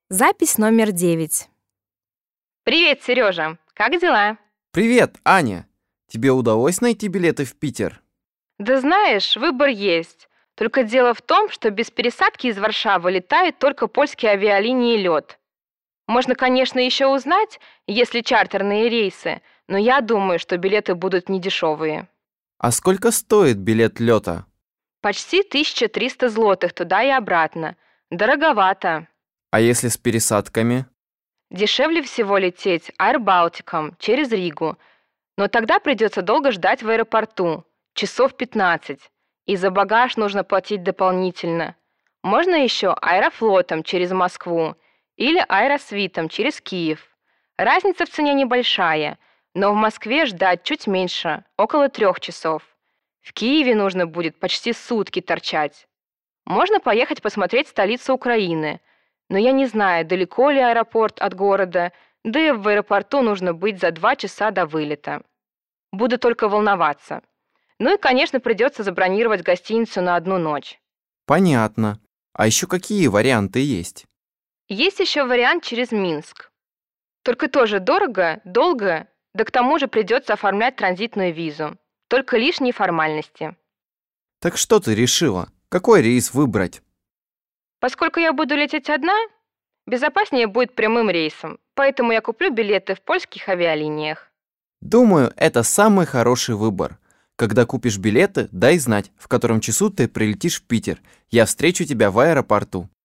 Запись номер 9. Привет, Сережа. Как дела? Привет, Аня. Тебе удалось найти билеты в Питер? Да знаешь, выбор есть. Только дело в том, что без пересадки из Варшавы летают только польские авиалинии «Лёт». Можно, конечно, еще узнать, есть ли чартерные рейсы, но я думаю, что билеты будут недешевые. А сколько стоит билет лёта? Почти 1300 злотых туда и обратно. Дороговато. А если с пересадками? Дешевле всего лететь Air Baltic через Ригу, но тогда придется долго ждать в аэропорту, часов 15, и за багаж нужно платить дополнительно. Можно еще Аэрофлотом через Москву или Аэросвитом через Киев. Разница в цене небольшая, но в Москве ждать чуть меньше, около 3 часов. В Киеве нужно будет почти сутки торчать. Можно поехать посмотреть столицу Украины, но я не знаю, далеко ли аэропорт от города, да и в аэропорту нужно быть за 2 часа до вылета. Буду только волноваться. Ну и, конечно, придется забронировать гостиницу на 1 ночь. Понятно. А еще какие варианты есть? Есть еще вариант через Минск. Только тоже дорого, долго, да к тому же придется оформлять транзитную визу. Только лишние формальности. Так что ты решила? Какой рейс выбрать? Поскольку я буду лететь одна, безопаснее будет прямым рейсом, поэтому я куплю билеты в польских авиалиниях. Думаю, это самый хороший выбор. Когда купишь билеты, дай знать, в котором часу ты прилетишь в Питер. Я встречу тебя в аэропорту.